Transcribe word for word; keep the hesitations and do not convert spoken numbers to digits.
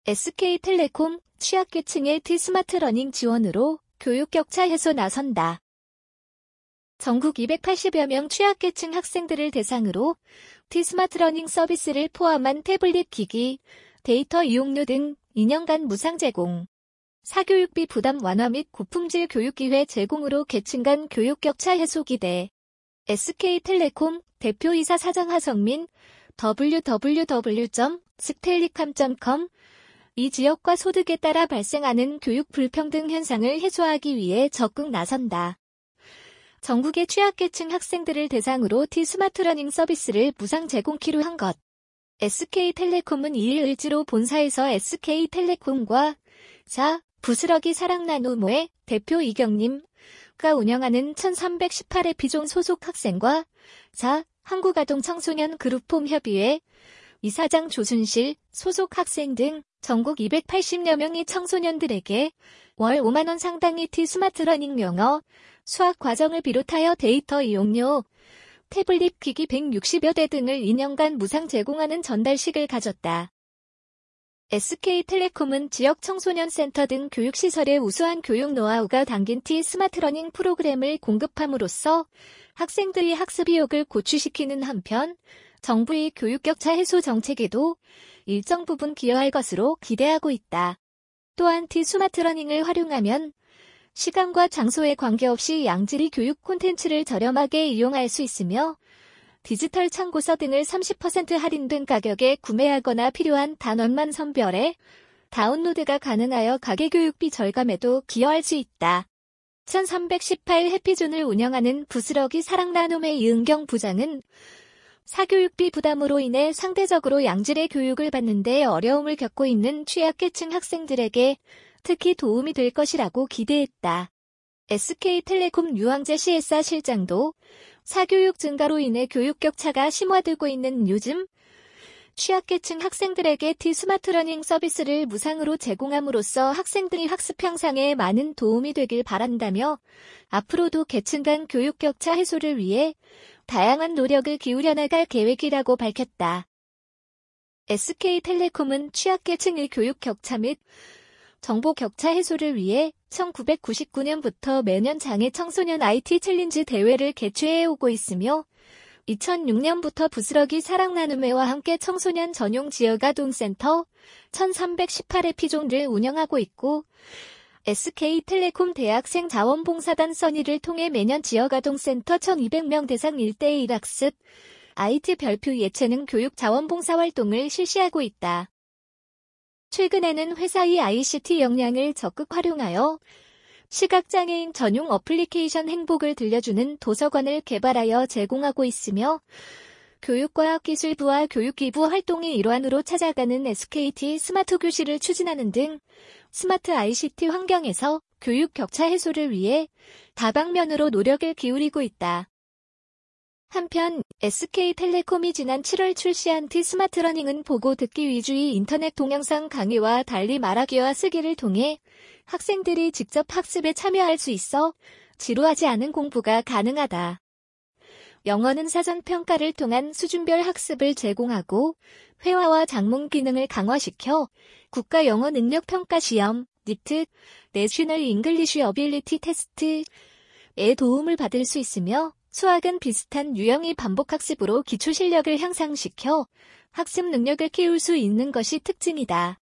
에스케이텔레콤 취약계층의 T-스마트러닝 지원으로 교육 격차 해소 나선다. 전국 이백팔십여 명 취약계층 학생들을 대상으로 T-스마트러닝 서비스를 포함한 태블릿 기기, 데이터 이용료 등 이 년간 무상 제공, 사교육비 부담 완화 및 고품질 교육기회 제공으로 계층 간 교육 격차 해소 기대. 에스케이텔레콤 대표이사 사장 하성민 더블유 더블유 더블유 점 스텔리캄 점 컴 이 지역과 소득에 따라 발생하는 교육 불평등 현상을 해소하기 위해 적극 나선다. 전국의 취약계층 학생들을 대상으로 T-스마트러닝 서비스를 무상 제공키로 한 것. 에스케이텔레콤은 이일 을지로 본사에서 에스케이텔레콤과 자, 부스러기 사랑나누모의 대표 이경님가 운영하는 천삼백십팔 회 피존 소속 학생과 자, 한국아동청소년 그룹홈 협의회 이사장 조순실 소속 학생 등 전국 이백팔십여 명의 청소년들에게 월 오만 원 상당의 T-스마트러닝 영어, 수학 과정을 비롯하여 데이터 이용료, 태블릿 기기 백육십여 대 등을 이 년간 무상 제공하는 전달식을 가졌다. 에스케이텔레콤은 지역 청소년 센터 등 교육시설의 우수한 교육 노하우가 담긴 T-스마트러닝 프로그램을 공급함으로써 학생들의 학습 의욕을 고취시키는 한편 정부의 교육 격차 해소 정책에도 일정 부분 기여할 것으로 기대하고 있다. 또한 T-스마트러닝을 활용하면 시간과 장소에 관계없이 양질의 교육 콘텐츠를 저렴하게 이용할 수 있으며 디지털 참고서 등을 삼십 퍼센트 할인된 가격에 구매하거나 필요한 단원만 선별해 다운로드가 가능하여 가계교육비 절감에도 기여할 수 있다. 천삼백십팔 해피존을 운영하는 부스러기 사랑나눔의 이은경 부장은 사교육비 부담으로 인해 상대적으로 양질의 교육을 받는 데 어려움을 겪고 있는 취약계층 학생들에게 특히 도움이 될 것이라고 기대했다. 에스케이텔레콤 유황재 씨에스아 실장도 사교육 증가로 인해 교육 격차가 심화되고 있는 요즘 취약계층 학생들에게 T-스마트러닝 서비스를 무상으로 제공함으로써 학생들의 학습 향상에 많은 도움이 되길 바란다며 앞으로도 계층 간 교육 격차 해소를 위해 다양한 노력을 기울여 나갈 계획이라고 밝혔다. 에스케이텔레콤은 취약계층의 교육 격차 및 정보 격차 해소를 위해 천구백구십구 년부터 매년 장애 청소년 아이티 챌린지 대회를 개최해오고 있으며 이천육 년부터 부스러기 사랑나눔회와 함께 청소년 전용 지역아동센터 천삼백십팔 회 피존을 운영하고 있고 에스케이텔레콤 대학생 자원봉사단 써니를 통해 매년 지역아동센터 천이백 명 대상 일 대일 학습, 아이티 별표 예체능 교육 자원봉사 활동을 실시하고 있다. 최근에는 회사의 아이씨티 역량을 적극 활용하여 시각장애인 전용 어플리케이션 행복을 들려주는 도서관을 개발하여 제공하고 있으며 교육과학기술부와 교육기부 활동의 일환으로 찾아가는 에스케이티 스마트 교실을 추진하는 등 스마트 아이씨티 환경에서 교육 격차 해소를 위해 다방면으로 노력을 기울이고 있다. 한편 에스케이텔레콤이 지난 칠월 출시한 T-스마트러닝은 보고 듣기 위주의 인터넷 동영상 강의와 달리 말하기와 쓰기를 통해 학생들이 직접 학습에 참여할 수 있어 지루하지 않은 공부가 가능하다. 영어는 사전 평가를 통한 수준별 학습을 제공하고 회화와 작문 기능을 강화시켜 국가 영어 능력 평가 시험, 니트, 내셔널 잉글리쉬 어빌리티 테스트에 도움을 받을 수 있으며 수학은 비슷한 유형의 반복학습으로 기초 실력을 향상시켜 학습 능력을 키울 수 있는 것이 특징이다.